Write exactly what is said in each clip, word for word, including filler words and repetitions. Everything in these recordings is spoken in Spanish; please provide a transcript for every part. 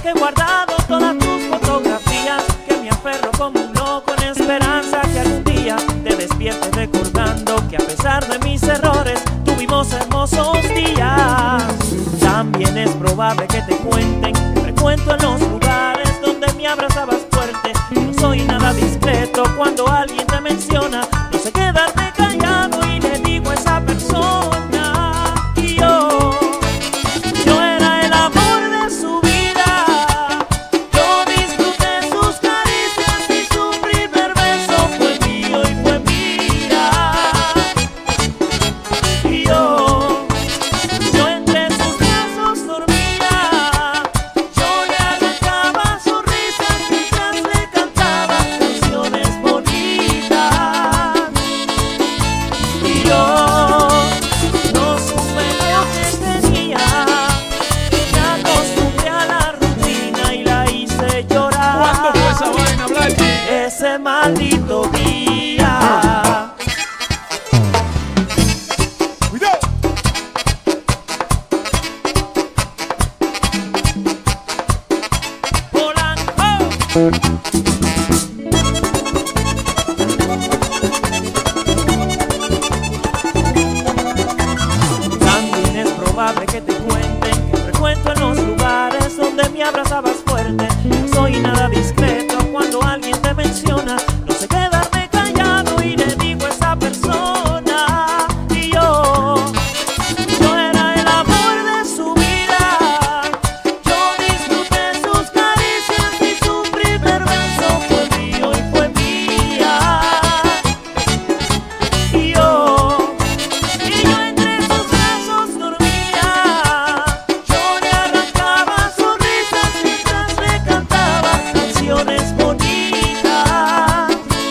que he guardado todas tus fotografías, que me aferro como un loco en esperanza que algún día te despiertes recordando que a pesar de mis errores tuvimos hermosos días. También es probable que te cuenten que frecuento en los lugares donde me abrazabas fuerte. No soy nada discreto cuando alguien te menciona, no sé quedarme callado y le digo a esa persona: y yo, yo era el amor de su vida, yo disfruté sus caricias y su primer beso fue mío y fue mía. Y yo, yo entre sus brazos dormía, yo le arrancaba sonrisas mientras le cantaba canciones bonitas. Y yo no supe lo que tenía, me acostumbré a la rutina y la hice llorar. ¿Cuándo fue esa vaina, Blanchi? Ese maldito día. ¡Cuidado! Polanco. También es probable que te cuenten que frecuento en los lugares donde me abrazabas fuerte. No soy nada discreto cuando alguien te menciona, no sé quedarme callado y le digo a esa persona: y yo, yo era el amor de su vida, yo disfruté sus caricias y su primer beso fue mío y fue mía. Y yo, y yo entre sus brazos dormía, yo le arrancaba sonrisas mientras le cantaba canciones bonitas.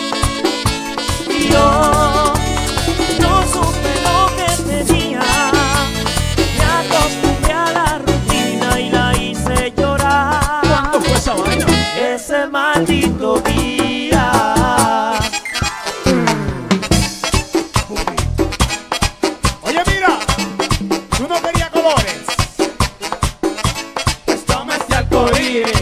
Y yo no supe lo que tenía, me acostumbré a la rutina y la hice llorar. ¿Cuándo fue esa vaina? Ese maldito día. Oye, mira, tú no querías colores. Pues toma este alcohol.